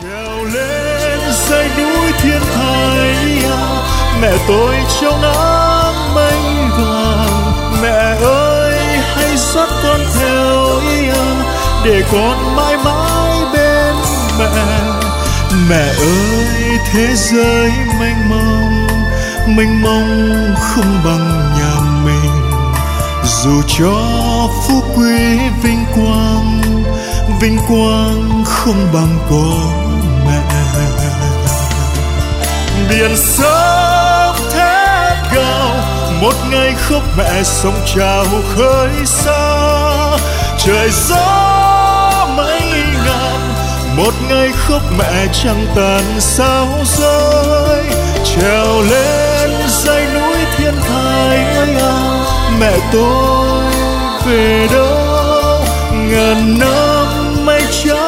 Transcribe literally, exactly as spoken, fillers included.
trèo lên dãy núi thiên thai, mẹ tôi trong nắng mây vàng. Mẹ ơi hãy dắt con theo để con mãi mãi bên mẹ. Mẹ ơi thế giới mênh mông, mênh mông không bằng nhà mình. Dù cho phú quý vinh quang, vinh quang không bằng có mẹ. Biển sóng thét gào, một ngày khóc mẹ sóng trào khơi xa. Trời gió mây ngàn, một ngày khóc mẹ trăng tàn sao rơi. Trèo lên dãy núi thiên thai ơi, mẹ tôi về đâu ngàn năm mây trắng